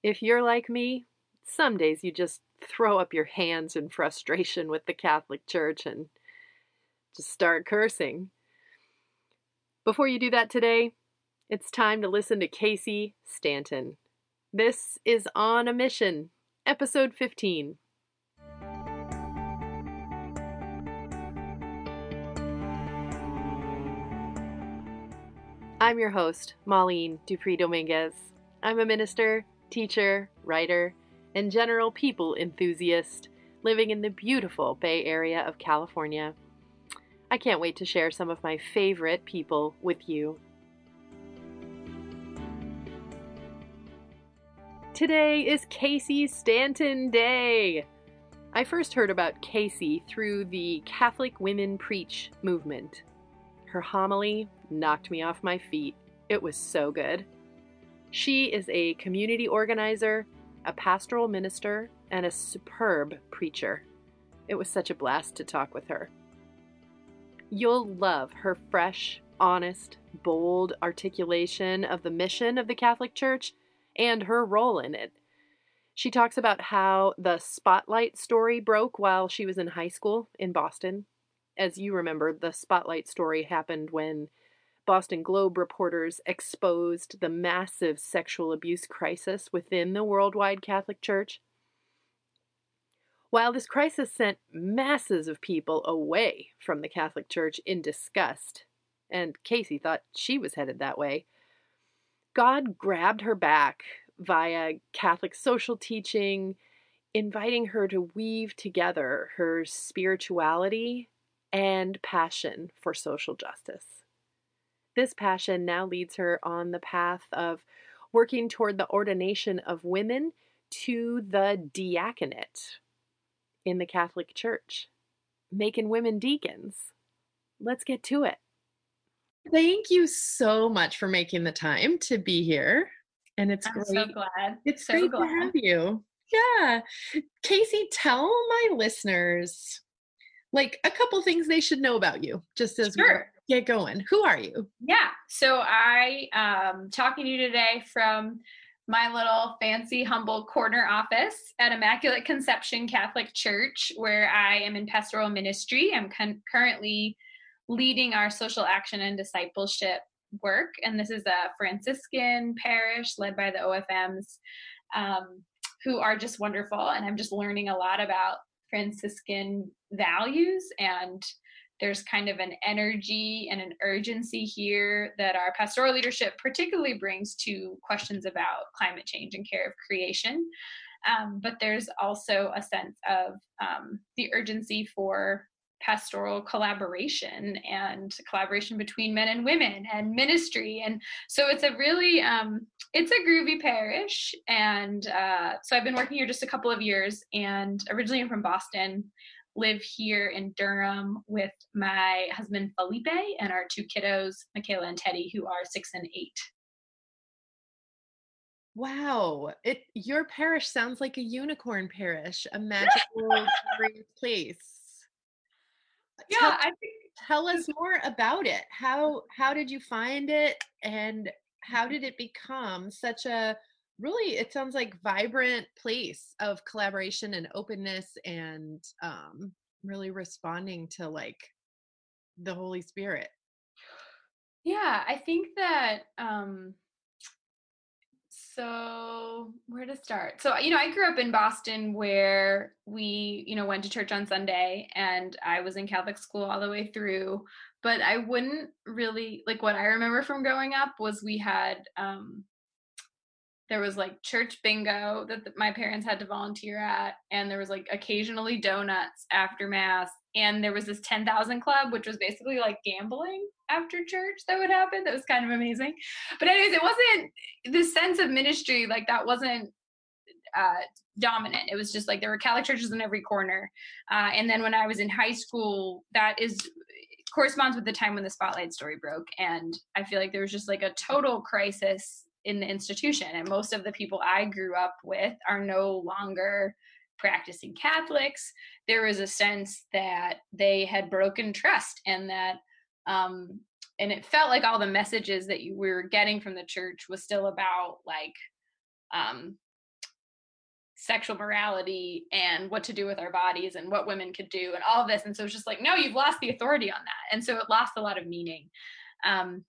If you're like me, some days you just throw up your hands in frustration with the Catholic Church and just start cursing. Before you do that today, it's time to listen to Casey Stanton. This is On a Mission, episode 15. I'm your host, Maureen Dupree Dominguez. I'm a minister, teacher, writer, and general people enthusiast living in the beautiful Bay Area of California. I can't wait to share some of my favorite people with you. Today is Casey Stanton Day. I first heard about Casey through the Catholic Women Preach movement. Her homily knocked me off my feet. It was so good. She is a community organizer, a pastoral minister, and a superb preacher. It was such a blast to talk with her. You'll love her fresh, honest, bold articulation of the mission of the Catholic Church and her role in it. She talks about how the Spotlight story broke while she was in high school in Boston. As you remember, the Spotlight story happened when Boston Globe reporters exposed the massive sexual abuse crisis within the worldwide Catholic Church. While this crisis sent masses of people away from the Catholic Church in disgust, and Casey thought she was headed that way, God grabbed her back via Catholic social teaching, inviting her to weave together her spirituality and passion for social justice. This passion now leads her on the path of working toward the ordination of women to the diaconate in the Catholic Church, making women deacons. Let's get to it. Thank you so much for making the time to be here. And it's I'm great. so glad. It's So great glad. to have you. Yeah. Casey, tell my listeners like a couple things they should know about you, just as we Sure. get going. Who are you? Yeah. So I talking to you today from my little fancy, humble corner office at Immaculate Conception Catholic Church, where I am in pastoral ministry. I'm currently leading our social action and discipleship work, and this is a Franciscan parish led by the OFMs, who are just wonderful. And I'm just learning a lot about Franciscan values, and there's kind of an energy and an urgency here that our pastoral leadership particularly brings to questions about climate change and care of creation. But there's also a sense of the urgency for pastoral collaboration and collaboration between men and women and ministry. And so it's a really, it's a groovy parish. And so I've been working here just a couple of years, and originally I'm from Boston, live here in Durham with my husband Felipe and our two kiddos, Michaela and Teddy, who are 6 and 8. Wow, your parish sounds like a unicorn parish, a magical great place. Yeah, Tell I think tell us more about it. How did you find it, and how did it become such a really, it sounds like, vibrant place of collaboration and openness and really responding to like the Holy Spirit? yeah, I think that so where to start? So, I grew up in Boston where we, went to church on Sunday, and I was in Catholic school all the way through. But I wouldn't really like what I remember from growing up was we had there was like church bingo that my parents had to volunteer at, and there was like occasionally donuts after mass, and there was this 10,000 club, which was basically like gambling after church that would happen. That was kind of amazing. But anyways, it wasn't this sense of ministry, like that wasn't uh, dominant. It was just like there were Catholic churches in every corner. And then when I was in high school, that is corresponds with the time when the Spotlight story broke, and I feel like there was just like a total crisis in the institution, and most of the people I grew up with are no longer practicing Catholics. There was a sense that they had broken trust, and that and it felt like all the messages that you were getting from the church was still about like um sexual morality and what to do with our bodies and what women could do and all of this. And so it's just like, no, you've lost the authority on that. And so it lost a lot of meaning. Um,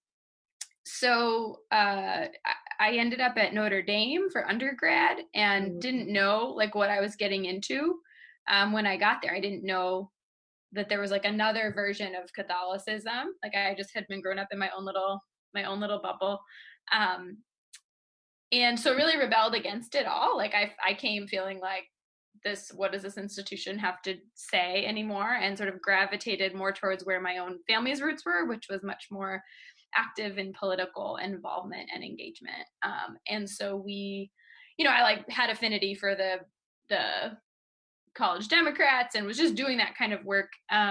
I ended up at Notre Dame for undergrad and didn't know like what I was getting into. When I got there, I didn't know that there was like another version of Catholicism. Like I just had been growing up in my own little bubble. Um, and so really rebelled against it all. Like I came feeling like, this, what does this institution have to say anymore, and sort of gravitated more towards where my own family's roots were, which was much more active in political involvement and engagement. And so I like had affinity for the college Democrats and was just doing that kind of work,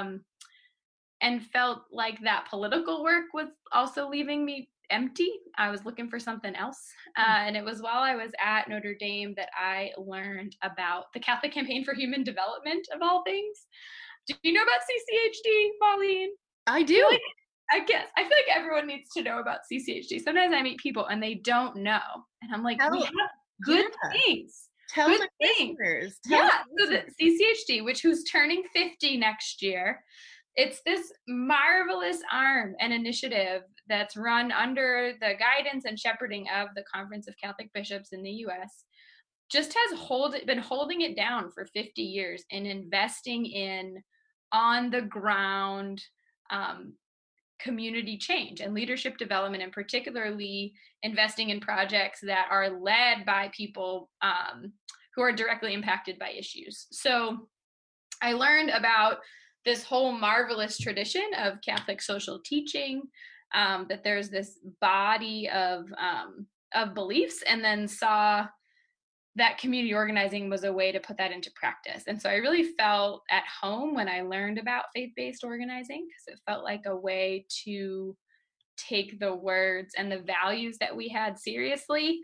and felt like that political work was also leaving me empty. I was looking for something else. And it was while I was at Notre Dame that I learned about the Catholic Campaign for Human Development, of all things. Do you know about CCHD, Pauline? I do. I feel like everyone needs to know about CCHD. Sometimes I meet people and they don't know. And I'm like, we have good things. Tell good my things. listeners. So the CCHD, who's turning 50 next year, it's this marvelous arm and initiative that's run under the guidance and shepherding of the Conference of Catholic Bishops in the U.S., just has been holding it down for 50 years and investing in on the ground community change and leadership development, and particularly investing in projects that are led by people who are directly impacted by issues. So I learned about this whole marvelous tradition of Catholic social teaching, that there's this body of beliefs, and then saw that community organizing was a way to put that into practice. And so I really felt at home when I learned about faith-based organizing, because it felt like a way to take the words and the values that we had seriously,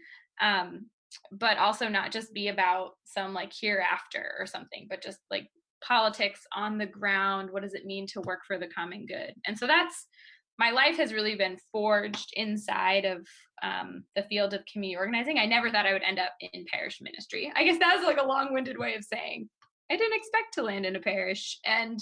but also not just be about some like hereafter or something, but just like politics on the ground. What does it mean to work for the common good? And so that's, my life has really been forged inside of the field of community organizing. I never thought I would end up in parish ministry. I guess that was like a long-winded way of saying I didn't expect to land in a parish. And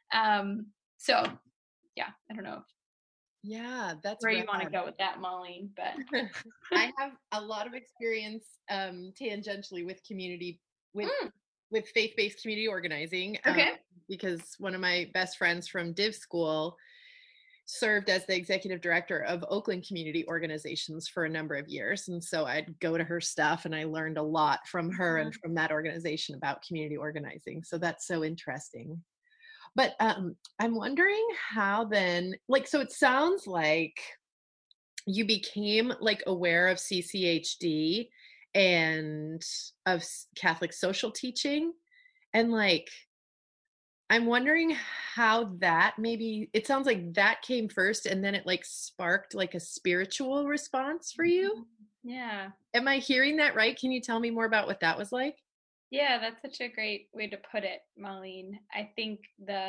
so, yeah, I don't know. Yeah, that's where you want to go with that, Molly. But I have a lot of experience tangentially with community, with faith-based community organizing. Okay. Because one of my best friends from Div School served as the executive director of Oakland Community Organizations for a number of years. And so I'd go to her stuff and I learned a lot from her and from that organization about community organizing. So that's so interesting. But I'm wondering how then, like, so it sounds like you became like aware of CCHD and of Catholic social teaching, and like, I'm wondering how that, maybe it sounds like that came first and then it like sparked like a spiritual response for you. Yeah. Am I hearing that right? Can you tell me more about what that was like? Yeah, that's such a great way to put it, Marlene. I think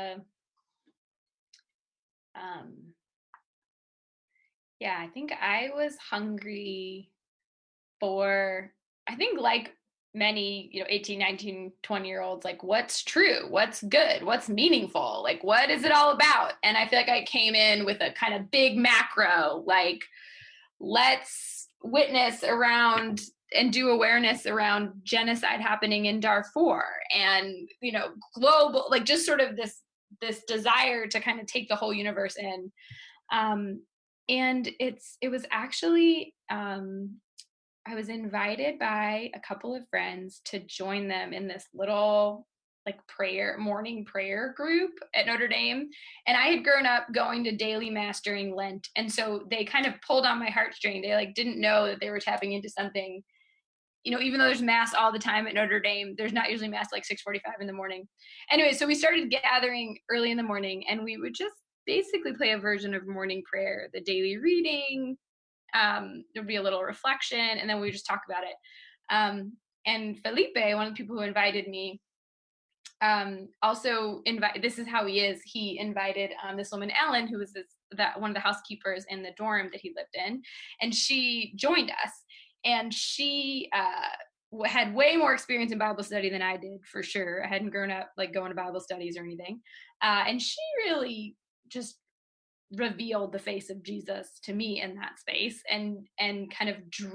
I think I was hungry for, I think like many 18, 19, 20-year-olds, like what's true, what's good, what's meaningful, like what is it all about? And I feel like I came in with a kind of big macro, like let's witness around and do awareness around genocide happening in Darfur, and global, like just sort of this desire to kind of take the whole universe in. And it was actually I was invited by a couple of friends to join them in this little like morning prayer group at Notre Dame. And I had grown up going to daily mass during Lent. And so they kind of pulled on my heartstring. They like didn't know that they were tapping into something, even though there's mass all the time at Notre Dame, there's not usually mass like 6:45 in the morning. Anyway, so we started gathering early in the morning, and we would just basically play a version of morning prayer, the daily reading, there'd be a little reflection, and then we would just talk about it. And Felipe, one of the people who invited me, also this is how he is. He invited this woman, Ellen, who was one of the housekeepers in the dorm that he lived in, and she joined us. And she had way more experience in Bible study than I did, for sure. I hadn't grown up like going to Bible studies or anything. And she really just revealed the face of Jesus to me in that space, and kind of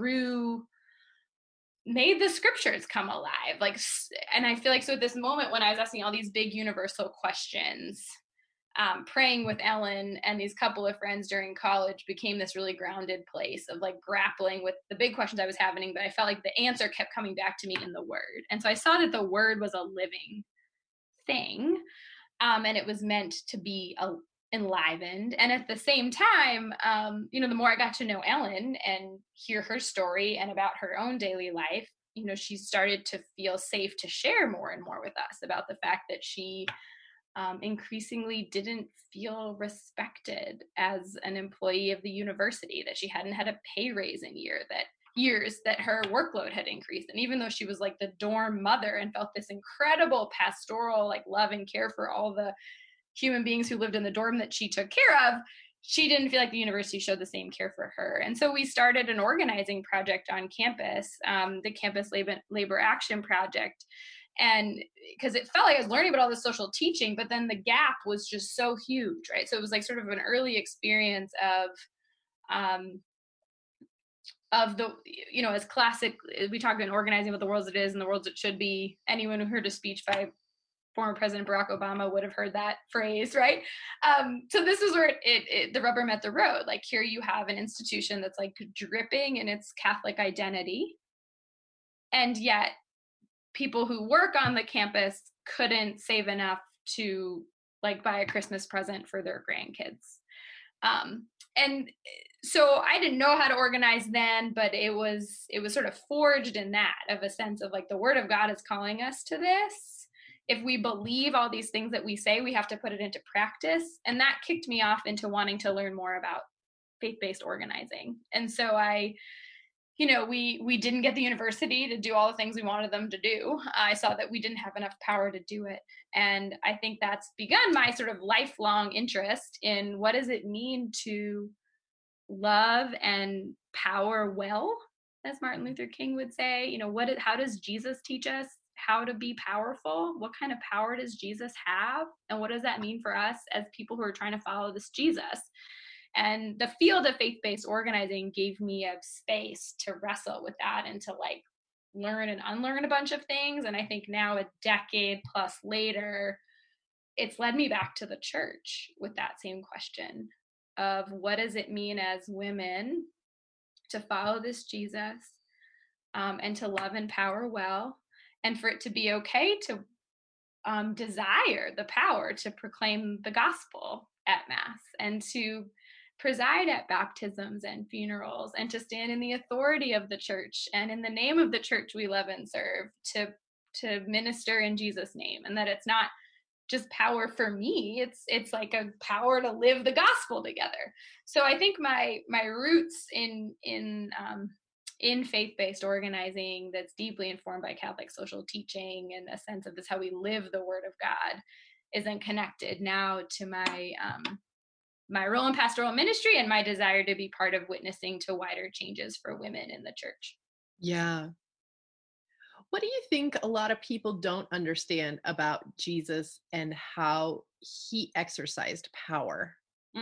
made the scriptures come alive. Like, and I feel like, so at this moment when I was asking all these big universal questions, praying with Ellen and these couple of friends during college became this really grounded place of like grappling with the big questions I was having, but I felt like the answer kept coming back to me in the word. And so I saw that the word was a living thing, and it was meant to be enlivened. And at the same time, the more I got to know Ellen and hear her story and about her own daily life, she started to feel safe to share more and more with us about the fact that she increasingly didn't feel respected as an employee of the university, that she hadn't had a pay raise in years, that her workload had increased. And even though she was like the dorm mother and felt this incredible pastoral like love and care for all the human beings who lived in the dorm that she took care of, she didn't feel like the university showed the same care for her. And so we started an organizing project on campus, the Campus Labor Action Project. And because it felt like I was learning about all this social teaching, but then the gap was just so huge, right? So it was like sort of an early experience of the, as classic, we talked about organizing what the world it is and the world it should be. Anyone who heard a speech by former President Barack Obama would have heard that phrase, right? So this is where the rubber met the road. Like, here you have an institution that's like dripping in its Catholic identity, and yet people who work on the campus couldn't save enough to like buy a Christmas present for their grandkids. And so I didn't know how to organize then, but it was sort of forged in that, of a sense of like, the word of God is calling us to this. If we believe all these things that we say, we have to put it into practice. And that kicked me off into wanting to learn more about faith-based organizing. And so we didn't get the university to do all the things we wanted them to do. I saw that we didn't have enough power to do it. And I think that's begun my sort of lifelong interest in what does it mean to love and power well, as Martin Luther King would say. How does Jesus teach us how to be powerful? What kind of power does Jesus have? And what does that mean for us as people who are trying to follow this Jesus? And the field of faith-based organizing gave me a space to wrestle with that and to like learn and unlearn a bunch of things. And I think now, a decade plus later, it's led me back to the church with that same question of what does it mean as women to follow this Jesus, and to love and power well, and for it to be okay to desire the power to proclaim the gospel at Mass, and to preside at baptisms and funerals, and to stand in the authority of the church and in the name of the church we love and serve, to minister in Jesus' name. And that it's not just power for me, it's like a power to live the gospel together. So I think my roots in faith-based organizing that's deeply informed by Catholic social teaching and a sense of this how we live the word of God isn't connected now to my role in pastoral ministry and my desire to be part of witnessing to wider changes for women in the church. Yeah. What do you think a lot of people don't understand about Jesus and how he exercised power?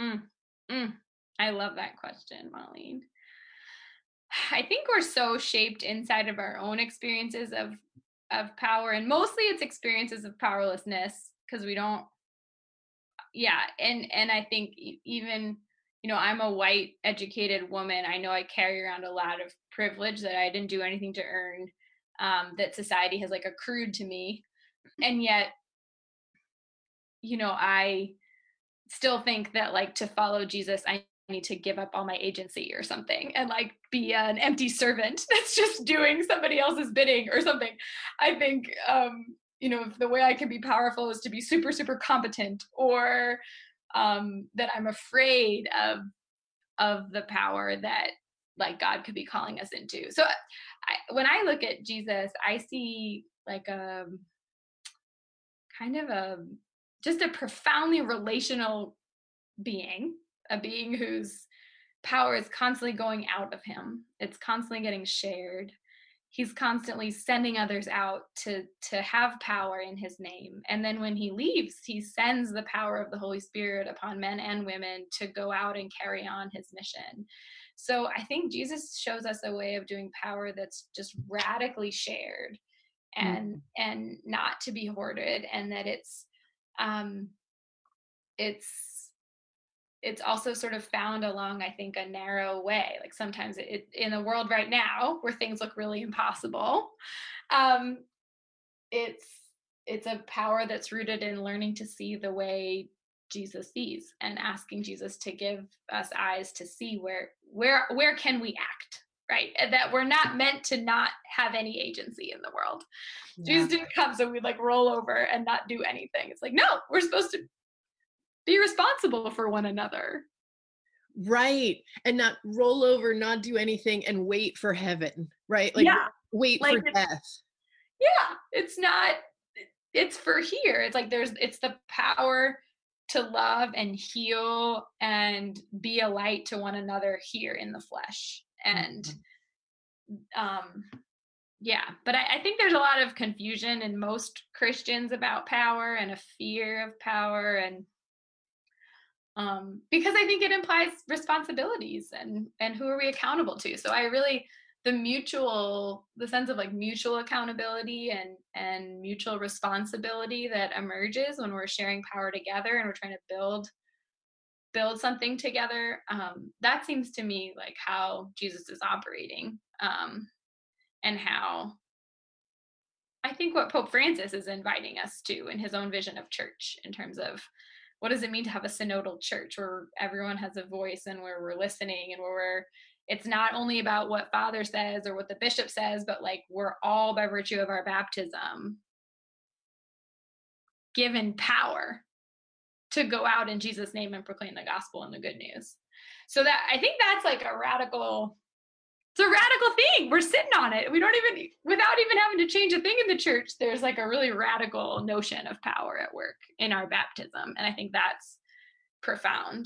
I love that question, Marlene. I think we're so shaped inside of our own experiences of power, and mostly it's experiences of powerlessness, because we don't. Yeah, and I think even, I'm a white educated woman. I know I carry around a lot of privilege that I didn't do anything to earn, that society has like accrued to me, and yet, I still think that like to follow Jesus, I need to give up all my agency or something and like be an empty servant that's just doing somebody else's bidding or something. I think, if the way I can be powerful is to be super, super competent, or that I'm afraid of the power that like God could be calling us into. So when I look at Jesus, I see like a kind of just a profoundly relational being, a being whose power is constantly going out of him. It's constantly getting shared. he's constantly sending others out to have power in his name. And then when he leaves, he sends the power of the Holy Spirit upon men and women to go out and carry on his mission. So I think Jesus shows us a way of doing power that's just radically shared and not to be hoarded, and that um it's also sort of found along, I think, a narrow way. Like sometimes in the world right now where things look really impossible, um, it's it's a power that's rooted in learning to see the way Jesus sees, and asking Jesus to give us eyes to see where can we act, right? And that we're not meant to not have any agency in the world. Yeah. Jesus didn't come so we'd like roll over and not do anything. It's like, no, we're supposed to be responsible for one another. Right. And not roll over, not do anything, and wait for heaven, right? Like, Yeah. wait Like, for death. yeah, it's not, it's for here. It's like it's the power to love and heal and be a light to one another here in the flesh. And yeah, but I think there's a lot of confusion in most Christians about power, and a fear of power, and because I think it implies responsibilities, and who are we accountable to. So I really, the sense of like mutual accountability and mutual responsibility that emerges when we're sharing power together and we're trying to build something together, that seems to me like how Jesus is operating, and how I think what Pope Francis is inviting us to in his own vision of church, in terms of what does it mean to have a synodal church where everyone has a voice, and where we're listening, and it's not only about what Father says or what the bishop says, but like we're all, by virtue of our baptism, given power to go out in Jesus' name and proclaim the gospel and the good news. So that, I think that's like it's a radical thing. We're sitting on it. Without even having to change a thing in the church, there's like a really radical notion of power at work in our baptism. And I think that's profound.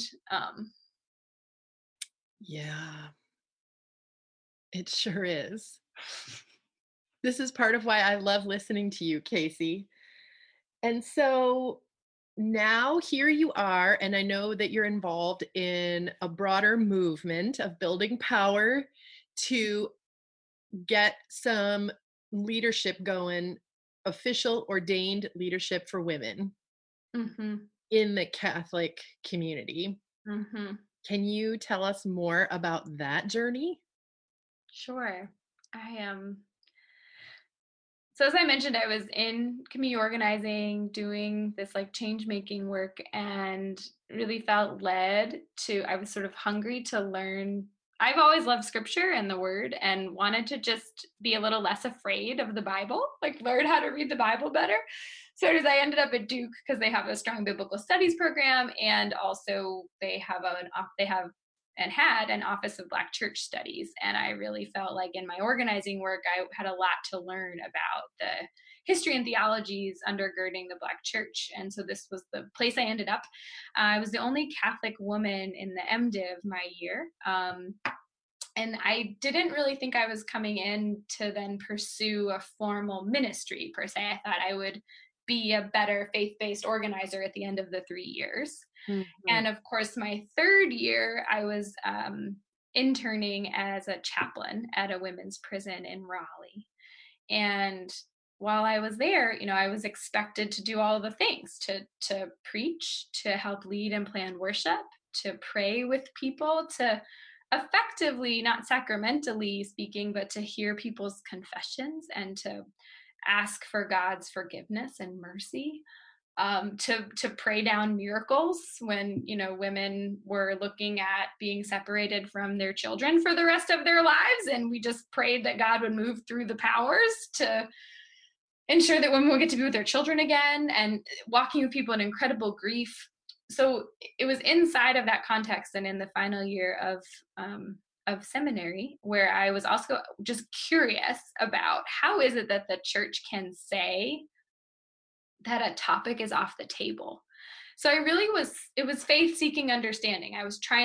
Yeah, it sure is. This is part of why I love listening to you, Casey. And so now here you are, and I know that you're involved in a broader movement of building power to get some leadership going, official ordained leadership for women in the Catholic community. Can you tell us more about that journey? Sure. So as I mentioned, I was in community organizing, doing this like change making work, and really felt led to, I was sort of hungry to learn. I've always loved scripture and the word, and wanted to just be a little less afraid of the Bible, like learn how to read the Bible better. So as I ended up at Duke, because they have a strong biblical studies program, and also they have and had an Office of Black Church Studies. And I really felt like in my organizing work, I had a lot to learn about the history and theologies undergirding the Black church. And so this was the place I ended up. I was the only Catholic woman in the MDiv my year. And I didn't really think I was coming in to then pursue a formal ministry per se. I thought I would be a better faith-based organizer at the end of the 3 years. And of course, my third year, I was interning as a chaplain at a women's prison in Raleigh. And while I was there, I was expected to do all the things, to preach, to help lead and plan worship, to pray with people, to effectively, not sacramentally speaking, but to hear people's confessions and to ask for God's forgiveness and mercy. To pray down miracles when women were looking at being separated from their children for the rest of their lives, and we just prayed that God would move through the powers to ensure that women would get to be with their children again, and walking with people in incredible grief. So it was inside of that context, and in the final year of seminary, where I was also just curious about how is it that the church can say that a topic is off the table. So it was faith seeking understanding. I was trying to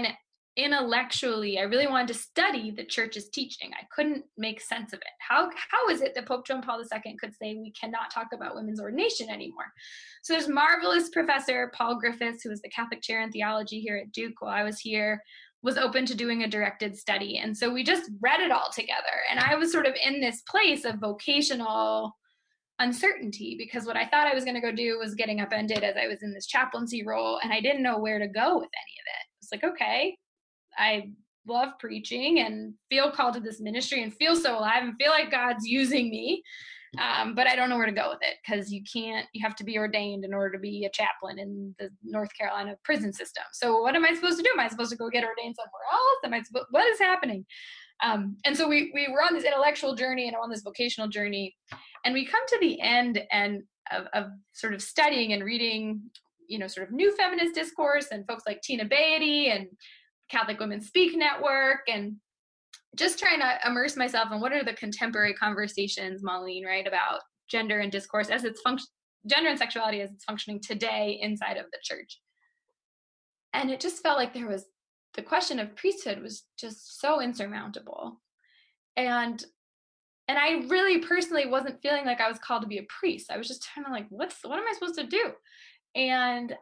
intellectually, I really wanted to study the church's teaching. I couldn't make sense of it. How is it that Pope John Paul II could say we cannot talk about women's ordination anymore? So there's marvelous Professor Paul Griffiths, who was the Catholic chair in theology here at Duke while I was here, was open to doing a directed study. And so we just read it all together. And I was sort of in this place of vocational uncertainty, because what I thought I was going to go do was getting upended as I was in this chaplaincy role, and I didn't know where to go with any of it. It's like, okay, I love preaching and feel called to this ministry and feel so alive and feel like God's using me. But I don't know where to go with it, because you have to be ordained in order to be a chaplain in the North Carolina prison system. So what am I supposed to do? Am I supposed to go get ordained somewhere else? What is happening? And so we were on this intellectual journey and on this vocational journey, and we come to the end and of sort of studying and reading, sort of new feminist discourse and folks like Tina Beatty and Catholic Women Speak Network, and just trying to immerse myself in what are the contemporary conversations, Maureen, right, about gender and discourse as it's gender and sexuality as it's functioning today inside of the church. And it just felt like the question of priesthood was just so insurmountable. And I really personally wasn't feeling like I was called to be a priest. I was just kind of like, what am I supposed to do? And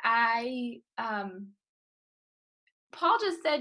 Paul just said,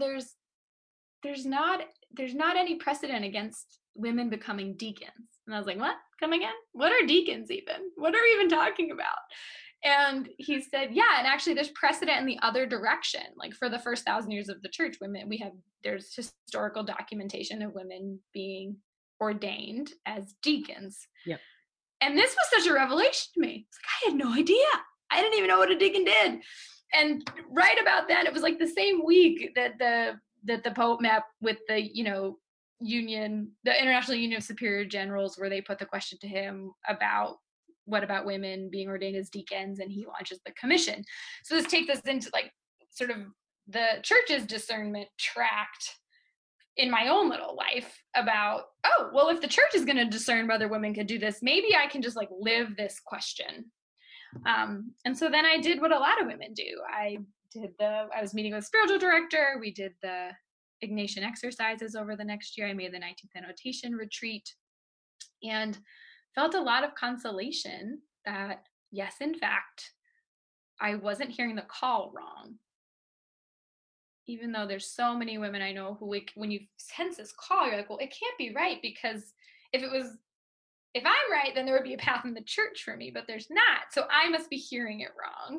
there's not any precedent against women becoming deacons. And I was like, what? Come again? What are deacons even? What are we even talking about? And he said, yeah, and actually there's precedent in the other direction. Like for the first 1,000 years of the church, there's historical documentation of women being ordained as deacons. Yep. And this was such a revelation to me. It's like, I had no idea. I didn't even know what a deacon did. And right about then, it was like the same week that the Pope met with the, union, the International Union of Superior Generals, where they put the question to him about what about women being ordained as deacons, and he launches the commission. So this takes us into like sort of the church's discernment tract in my own little life about, oh, well, if the church is going to discern whether women could do this, maybe I can just like live this question. And so then I did what a lot of women do. I was meeting with a spiritual director. We did the Ignatian exercises over the next year. I made the 19th Annotation retreat and felt a lot of consolation that, yes, in fact, I wasn't hearing the call wrong. Even though there's so many women I know who, when you sense this call, you're like, well, it can't be right, because if I'm right, then there would be a path in the church for me, but there's not. So I must be hearing it wrong.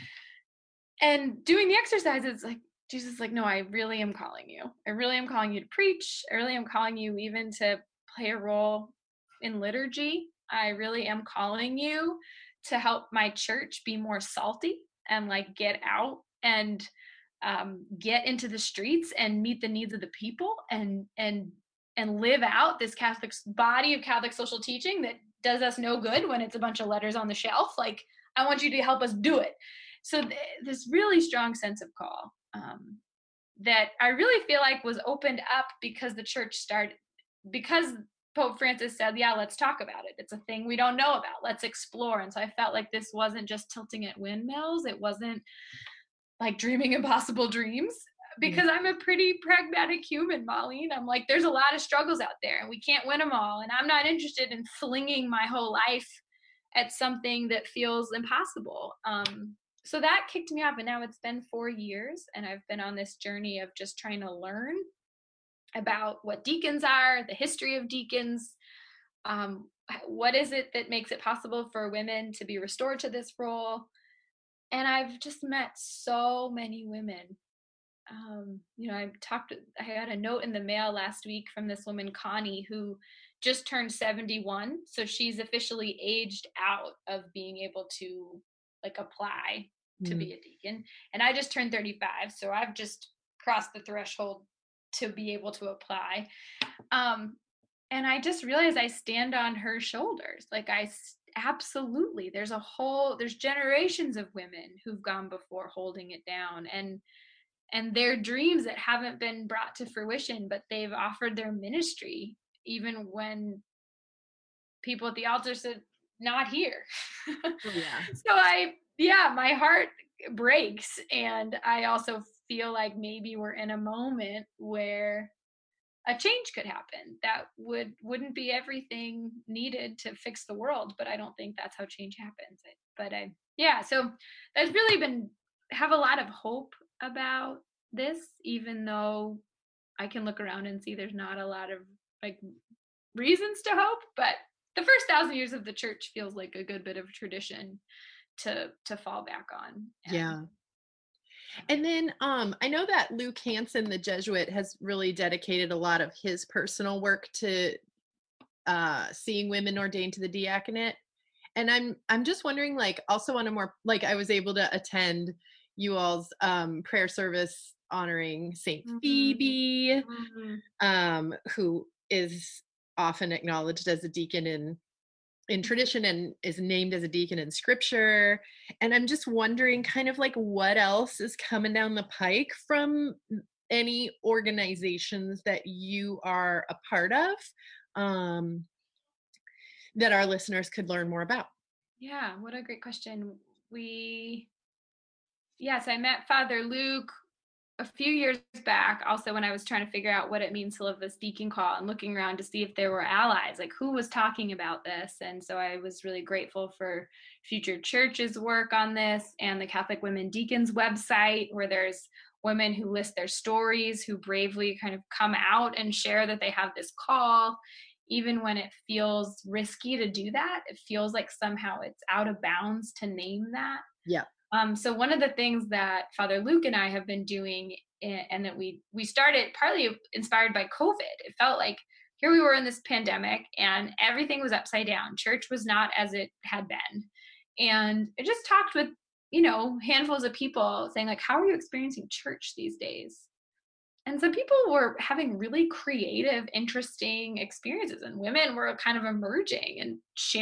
And doing the exercises, like, Jesus is like, no, I really am calling you. I really am calling you to preach. I really am calling you even to play a role in liturgy. I really am calling you to help my church be more salty and like get out and get into the streets and meet the needs of the people and live out this Catholic body of Catholic social teaching that does us no good when it's a bunch of letters on the shelf. Like, I want you to help us do it. So this really strong sense of call that I really feel like was opened up because the church started, because Pope Francis said, yeah, let's talk about it. It's a thing we don't know about. Let's explore. And so I felt like this wasn't just tilting at windmills. It wasn't like dreaming impossible dreams, because I'm a pretty pragmatic human, Molly. And I'm like, there's a lot of struggles out there and we can't win them all. And I'm not interested in flinging my whole life at something that feels impossible. So that kicked me off. And now it's been 4 years and I've been on this journey of just trying to learn about what deacons are, the history of deacons. What is it that makes it possible for women to be restored to this role? And I've just met so many women. I had a note in the mail last week from this woman, Connie, who just turned 71. So she's officially aged out of being able to like apply to be a deacon. And I just turned 35. So I've just crossed the threshold to be able to apply. And I just realized I stand on her shoulders. Like absolutely, there's generations of women who've gone before holding it down, and their dreams that haven't been brought to fruition, but they've offered their ministry even when people at the altar said, not here. So my heart breaks. And I also feel like maybe we're in a moment where a change could happen that wouldn't be everything needed to fix the world, but I don't think that's how change happens. Yeah, so I've really been have a lot of hope about this, even though I can look around and see there's not a lot of like reasons to hope. But the first 1,000 years of the church feels like a good bit of tradition to fall back on. And Yeah. And then I know that Luke Hansen, the Jesuit, has really dedicated a lot of his personal work to seeing women ordained to the diaconate. And I'm just wondering, like, also on a more, like, I was able to attend you all's prayer service honoring Saint mm, Phoebe, mm, who is often acknowledged as a deacon in tradition and is named as a deacon in scripture. And I'm just wondering kind of like what else is coming down the pike from any organizations that you are a part of, um, that our listeners could learn more about. yeah, what a great question. We Yes, I met Father Luke a few years back, also when I was trying to figure out what it means to live this deacon call and looking around to see if there were allies, like who was talking about this. And so I was really grateful for Future Church's work on this and the Catholic Women Deacons website, where there's women who list their stories, who bravely kind of come out and share that they have this call. Even when it feels risky to do that, it feels like somehow it's out of bounds to name that. Yeah. So one of the things that Father Luke and I have been doing, and that we started partly inspired by COVID. It felt like here we were in this pandemic, and everything was upside down. Church was not as it had been, and I just talked with handfuls of people, saying like, "How are you experiencing church these days?" And some people were having really creative, interesting experiences, and women were kind of emerging and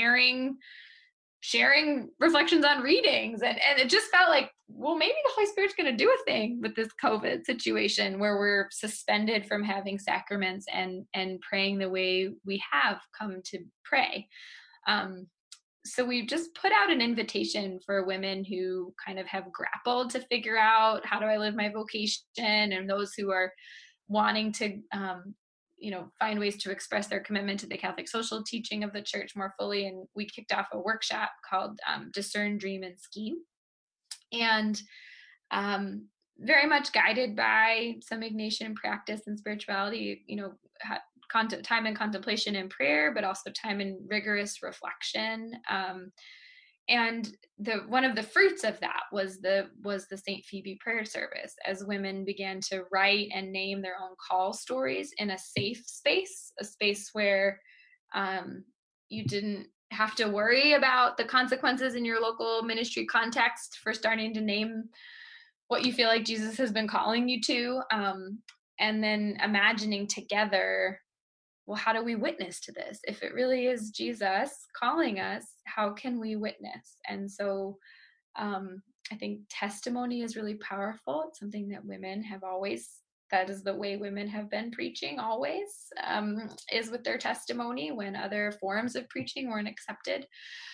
sharing reflections on readings, and it just felt like, well, maybe the Holy Spirit's going to do a thing with this COVID situation where we're suspended from having sacraments and praying the way we have come to pray. So we just put out an invitation for women who kind of have grappled to figure out, how do I live my vocation, and those who are wanting to find ways to express their commitment to the Catholic social teaching of the church more fully. And we kicked off a workshop called Discern, Dream, and Scheme. And very much guided by some Ignatian practice and spirituality, time in contemplation and prayer, but also time in rigorous reflection. And one of the fruits of that was the St. Phoebe prayer service, as women began to write and name their own call stories in a safe space, a space where you didn't have to worry about the consequences in your local ministry context for starting to name what you feel like Jesus has been calling you to, and then imagining together, well, how do we witness to this? If it really is Jesus calling us, how can we witness? And so I think testimony is really powerful. It's something that women have always, that is the way women have been preaching always, is with their testimony when other forms of preaching weren't accepted.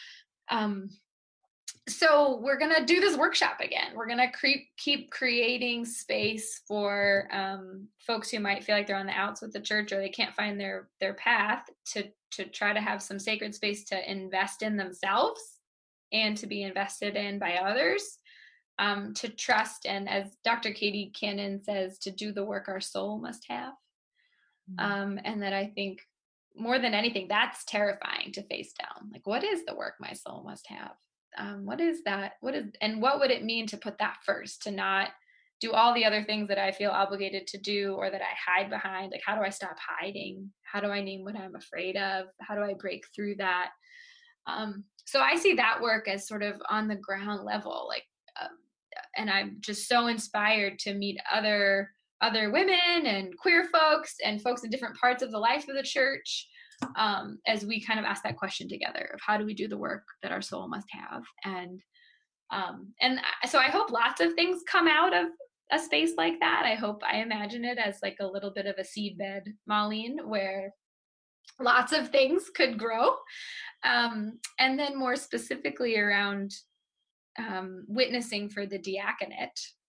So we're going to do this workshop again. We're going to keep creating space for folks who might feel like they're on the outs with the church, or they can't find their path, to try to have some sacred space to invest in themselves and to be invested in by others, to trust, and as Dr. Katie Cannon says, to do the work our soul must have. And that I think more than anything, that's terrifying to face down. Like, what is the work my soul must have? What is that? And what would it mean to put that first, to not do all the other things that I feel obligated to do, or that I hide behind? Like, how do I stop hiding? How do I name what I'm afraid of? How do I break through that? So I see that work as sort of on the ground level, like, and I'm just so inspired to meet other women and queer folks and folks in different parts of the life of the church, as we kind of ask that question together of how do we do the work that our soul must have. And so I hope lots of things come out of a space like that. I imagine it as like a little bit of a seedbed, Marlene, where lots of things could grow. And then more specifically around witnessing for the diaconate.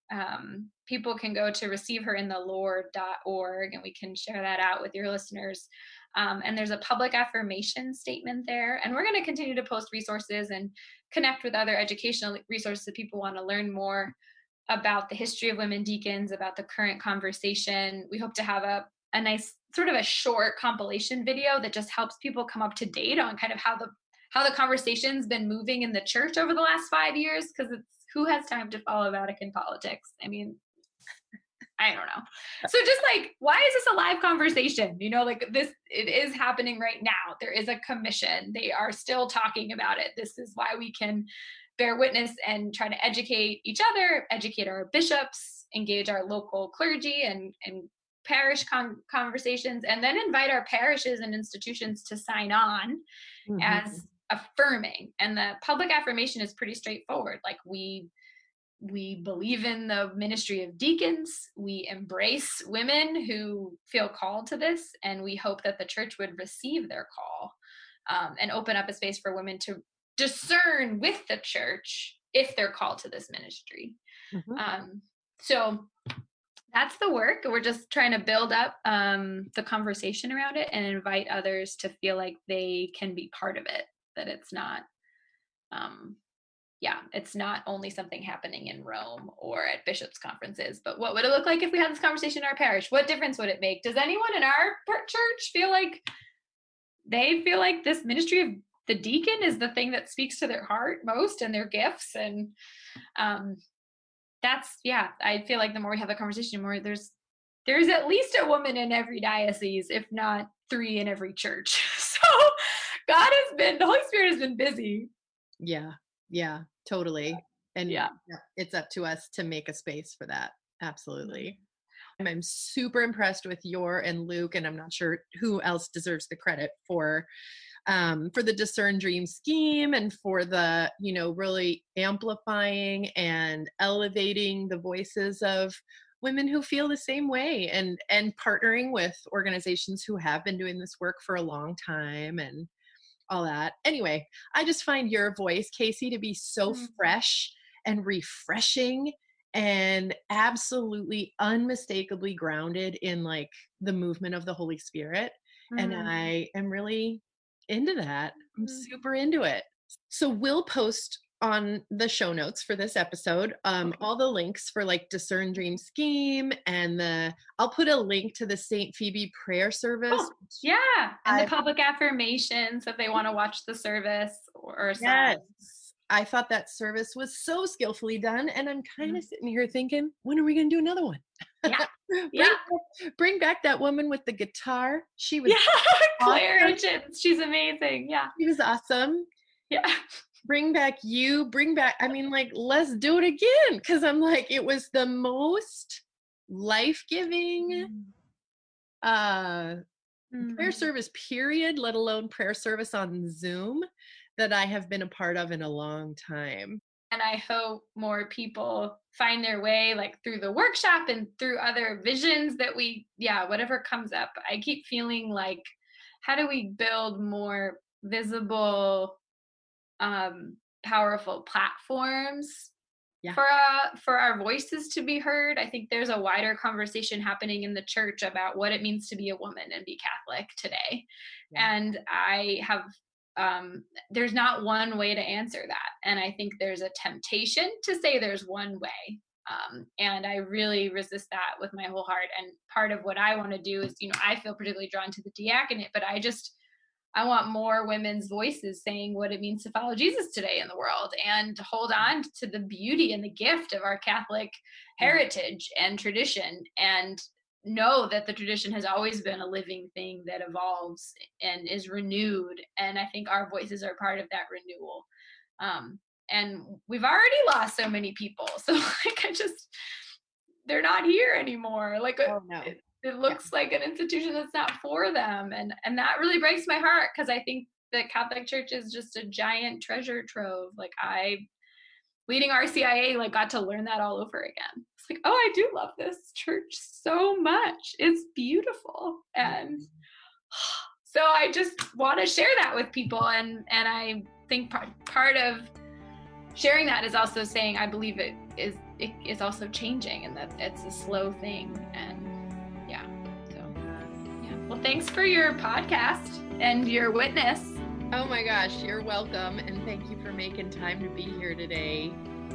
people can go to receiveherinthelord.org, and we can share that out with your listeners. And there's a public affirmation statement there. And we're going to continue to post resources and connect with other educational resources if people want to learn more about the history of women deacons, about the current conversation. We hope to have a nice sort of a short compilation video that just helps people come up to date on kind of how the conversation's been moving in the church over the last 5 years, because it's, who has time to follow Vatican politics? I mean, I don't know. So just like, why is this a live conversation? You know, like this, it is happening right now. There is a commission. They are still talking about it. This is why we can bear witness and try to educate each other, educate our bishops, engage our local clergy and parish conversations, and then invite our parishes and institutions to sign on as affirming. And the public affirmation is pretty straightforward. Like we believe in the ministry of deacons. We embrace women who feel called to this, and we hope that the church would receive their call and open up a space for women to discern with the church if they're called to this ministry. So that's the work. We're just trying to build up the conversation around it and invite others to feel like they can be part of it, that it's not it's not only something happening in Rome or at bishops' conferences, but what would it look like if we had this conversation in our parish? What difference would it make? Does anyone in our church feel like this ministry of the deacon is the thing that speaks to their heart most and their gifts? And I feel like the more we have a conversation, the more there's at least a woman in every diocese, if not 3 in every church. So the Holy Spirit has been busy. Yeah, totally. And it's up to us to make a space for that. Absolutely. I'm super impressed with your and Luke, and I'm not sure who else deserves the credit for the Discern Dream scheme and for the, really amplifying and elevating the voices of women who feel the same way, and partnering with organizations who have been doing this work for a long time and all that. Anyway, I just find your voice, Casey, to be so fresh and refreshing and absolutely unmistakably grounded in like the movement of the Holy Spirit. And I am really into that. I'm super into it. So we'll post on the show notes for this episode all the links for like Discern Dream Scheme, and I'll put a link to the St. Phoebe prayer service. Oh, yeah, and the public affirmations if they want to watch the service or yes. I thought that service was so skillfully done, and I'm kind of sitting here thinking, when are we going to do another one? Bring back that woman with the guitar. She was Claire Hitchens. She's amazing. Yeah, she was awesome. Yeah. Bring back, I mean, like, let's do it again. Because I'm like, it was the most life-giving prayer service, period, let alone prayer service on Zoom, that I have been a part of in a long time. And I hope more people find their way, like through the workshop and through other visions that whatever comes up. I keep feeling like, how do we build more visible, powerful platforms for our voices to be heard? I think there's a wider conversation happening in the church about what it means to be a woman and be Catholic today. And I have there's not one way to answer that. And I think there's a temptation to say there's one way. And I really resist that with my whole heart. And part of what I want to do is, I feel particularly drawn to the diaconate, but I want more women's voices saying what it means to follow Jesus today in the world, and to hold on to the beauty and the gift of our Catholic heritage and tradition, and know that the tradition has always been a living thing that evolves and is renewed. And I think our voices are part of that renewal. And we've already lost so many people. So like, they're not here anymore. Like, it looks like an institution that's not for them. And that really breaks my heart, because I think the Catholic Church is just a giant treasure trove. Like, leading RCIA, like, got to learn that all over again. It's like, oh, I do love this church so much. It's beautiful. And so I just want to share that with people. And I think part of sharing that is also saying, I believe it is it is also changing, and that it's a slow thing. And yeah, so yeah. Well, thanks for your podcast and your witness. Oh my gosh, you're welcome, and thank you for making time to be here today.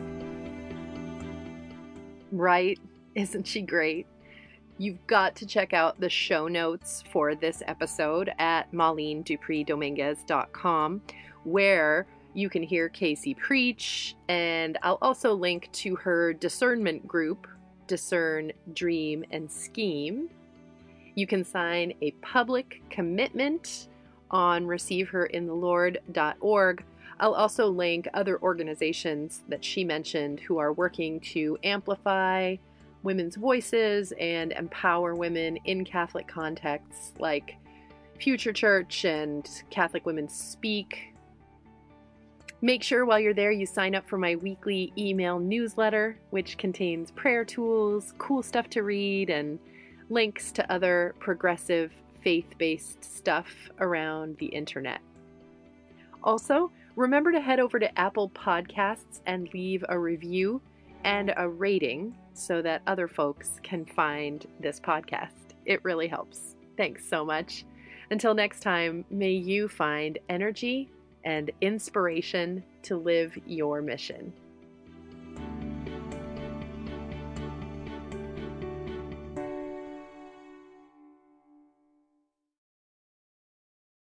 Right? Isn't she great? You've got to check out the show notes for this episode at MarleneDupreeDominguez.com, where you can hear Casey preach, and I'll also link to her discernment group, Discern, Dream, and Scheme. You can sign a public commitment on ReceiveHerInTheLord.org. I'll also link other organizations that she mentioned who are working to amplify women's voices and empower women in Catholic contexts like Future Church and Catholic Women Speak. Make sure while you're there you sign up for my weekly email newsletter, which contains prayer tools, cool stuff to read, and links to other progressive faith-based stuff around the internet. Also, remember to head over to Apple Podcasts and leave a review and a rating so that other folks can find this podcast. It really helps. Thanks so much. Until next time, may you find energy and inspiration to live your mission.